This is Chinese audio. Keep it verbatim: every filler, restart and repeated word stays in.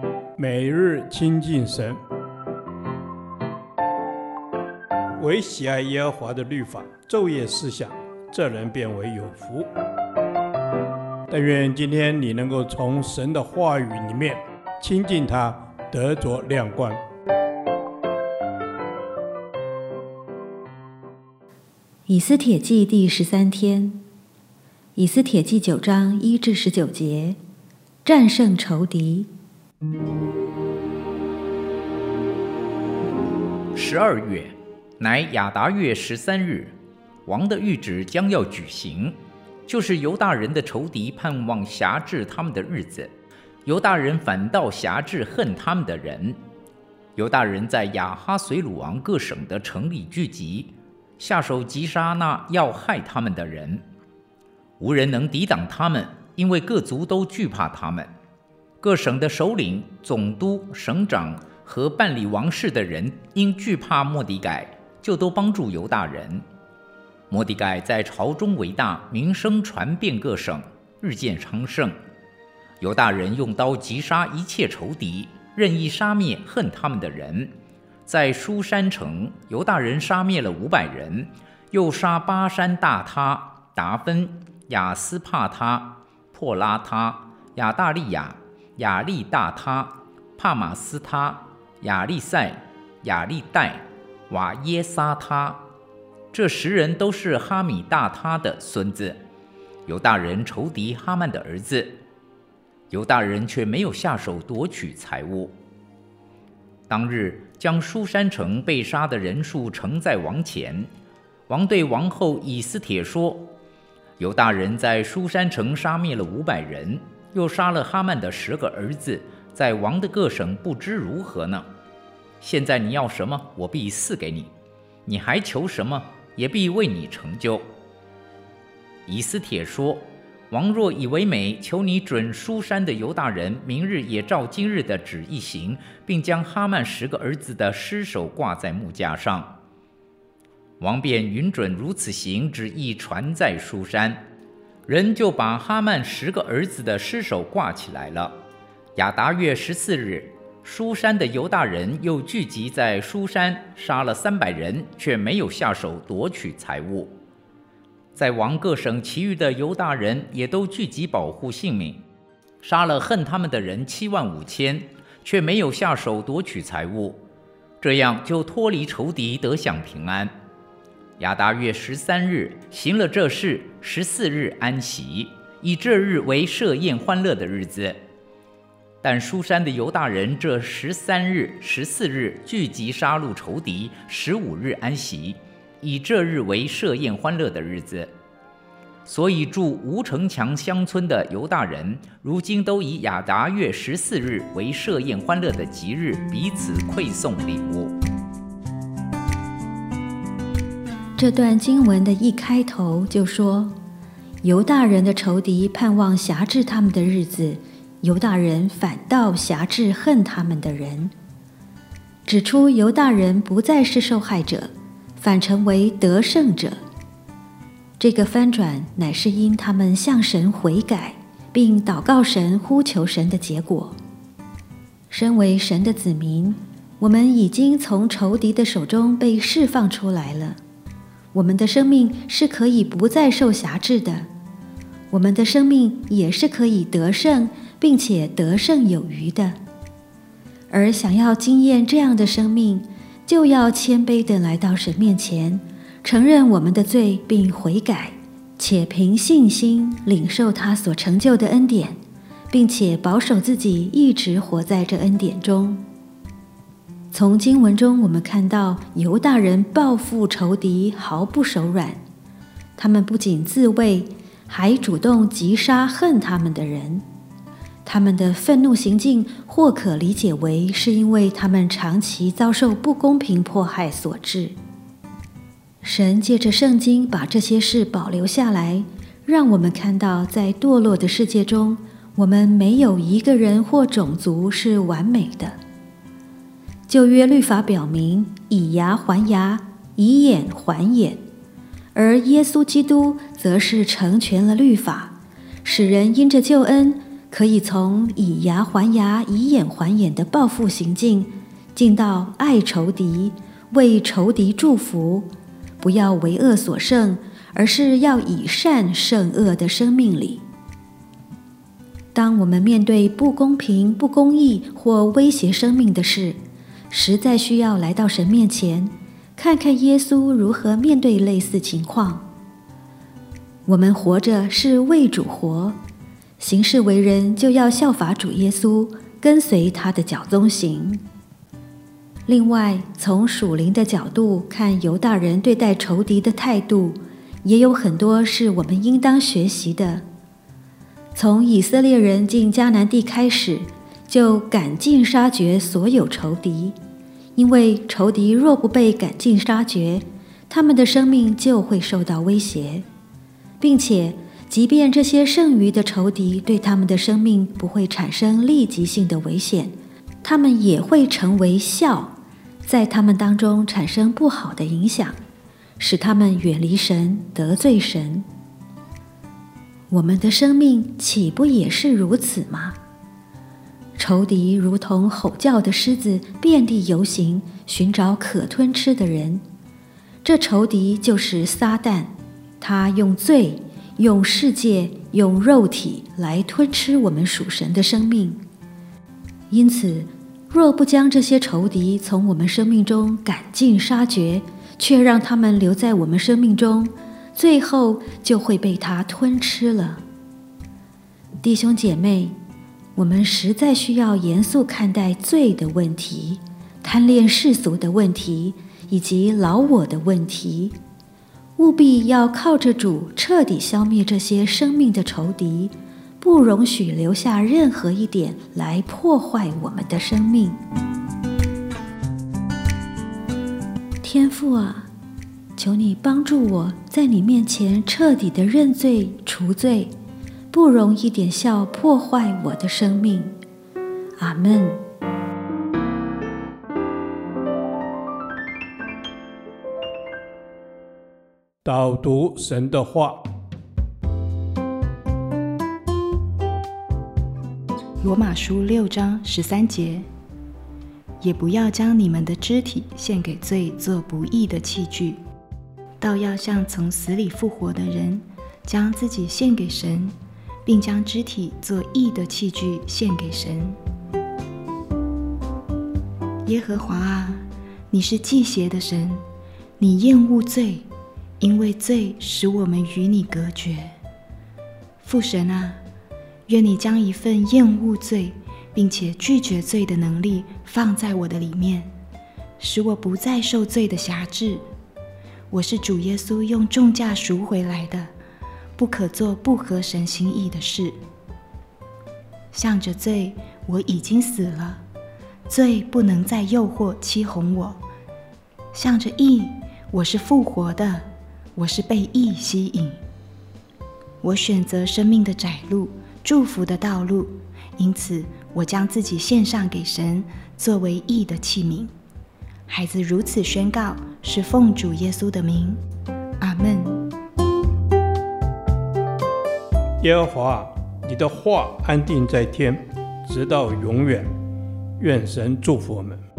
每日亲近神，唯喜爱耶和华的律法，昼夜思想，这人变为有福。但愿今天你能够从神的话语里面亲近他，得着亮光。 以斯帖记第十三天，以斯帖记九章一至十九节，战胜仇敌。 十二月，乃亚达月十三日，王的谕旨将要举行，就是犹大人的仇敌盼望辖制他们的日子，犹大人反倒辖制恨他们的人。犹大人在亚哈随鲁王各省的城里聚集，下手击杀那要害他们的人，无人能抵挡他们，因为各族都惧怕他们。各省的首领、总督、省长和办理王事的人因惧怕末底改，就都帮助犹大人。末底改在朝中为大，名声传遍各省，日渐昌盛。犹大人用刀击杀一切仇敌，任意杀灭恨他们的人。在书珊城，犹大人杀灭了五百人，又杀巴山大他、达芬、亚斯帕他、破拉他、亚大利亚、亚利大他、帕马斯他、亚利塞、亚利代、瓦耶撒他。这十人都是哈米大他的孙子，犹大人仇敌哈曼的儿子。犹大人却没有下手夺取财物。当日将书珊城被杀的人数呈在王前，王对王后以斯帖说：犹大人在书珊城杀灭了五百人，又杀了哈曼的十个儿子，在王的各省不知如何呢？现在你要什么，我必赐给你；你还求什么，也必为你成就。以斯帖说：王若以为美，求你准书珊的犹大人明日也照今日的旨意行，并将哈曼十个儿子的尸首挂在木架上。王便允准如此行，旨意传在书珊，人就把哈曼十个儿子的尸首挂起来了。亚达月十四日，书珊的犹大人又聚集在书珊，杀了三百人，却没有下手夺取财物。在王各省其余的犹大人也都聚集保护性命，杀了恨他们的人七万五千，却没有下手夺取财物，这样就脱离仇敌，得享平安。亚达月十三日行了这事，十四日安息，以这日为设宴欢乐的日子。但书珊的犹大人这十三日、十四日聚集杀戮仇敌，十五日安息，以这日为设宴欢乐的日子。所以住无城墙乡村的犹大人，如今都以亚达月十四日为设宴欢乐的吉日，彼此馈送礼物。 这段经文的一开头就说，犹大人的仇敌盼望辖制他们的日子，犹大人反倒辖制恨他们的人，指出犹大人不再是受害者，反成为得胜者。这个翻转乃是因他们向神悔改，并祷告神、呼求神的结果。身为神的子民，我们已经从仇敌的手中被释放出来了。我们的生命是可以不再受辖制的，我们的生命也是可以得胜，并且得胜有余的。而想要经验这样的生命，就要谦卑地来到神面前，承认我们的罪并悔改，且凭信心领受他所成就的恩典，并且保守自己一直活在这恩典中。从经文中我们看到犹大人报复仇敌毫不手软，他们不仅自卫，还主动击杀恨他们的人。他们的愤怒行径或可理解为是因为他们长期遭受不公平迫害所致。神借着圣经把这些事保留下来，让我们看到在堕落的世界中，我们没有一个人或种族是完美的。旧约律法表明以牙还牙，以眼还眼，而耶稣基督则是成全了律法，使人因着救恩可以从以牙还牙、以眼还眼的报复行径，进到爱仇敌、为仇敌祝福，不要为恶所胜，而是要以善胜恶的生命里。当我们面对不公平、不公义或威胁生命的事，实在需要来到神面前，看看耶稣如何面对类似情况。我们活着是为主活，行事为人就要效法主耶稣，跟随他的脚踪行。另外，从属灵的角度看犹大人对待仇敌的态度，也有很多是我们应当学习的。从以色列人进迦南地开始，就赶尽杀绝所有仇敌，因为仇敌若不被赶尽杀绝，他们的生命就会受到威胁，并且即便这些剩余的仇敌对他们的生命不会产生立即性的危险，他们也会成为酵，在他们当中产生不好的影响，使他们远离神，得罪神。我们的生命岂不也是如此吗？仇敌如同吼叫的狮子，遍地游行，寻找可吞吃的人。这仇敌就是撒旦，他用罪、用世界、用肉体来吞吃我们属神的生命。因此，若不将这些仇敌从我们生命中赶尽杀绝，却让他们留在我们生命中，最后就会被他吞吃了。弟兄姐妹，我们实在需要严肃看待罪的问题、贪恋世俗的问题以及老我的问题，务必要靠着主彻底消灭这些生命的仇敌，不容许留下任何一点来破坏我们的生命。天父啊，求你帮助我在你面前彻底的认罪除罪，不容一点笑破坏我的生命。阿们。 导读神的话。 罗马书六章十三节，也不要将你们的肢体献给罪做不义的器具，倒要像从死里复活的人，将自己献给神，并将肢体做义的器具献给神。耶和华啊，你是忌邪的神，你厌恶罪，因为罪使我们与你隔绝。父神啊，愿你将一份厌恶罪并且拒绝罪的能力放在我的里面，使我不再受罪的辖制。我是主耶稣用重价赎回来的，不可做不合神心意的事。向着罪，我已经死了，罪不能再诱惑欺哄我。向着义，我是复活的，我是被义吸引。我选择生命的窄路，祝福的道路，因此我将自己献上给神，作为义的器皿。孩子如此宣告，是奉主耶稣的名。阿们。 耶和华，你的话安定在天，直到永远。愿神祝福我们。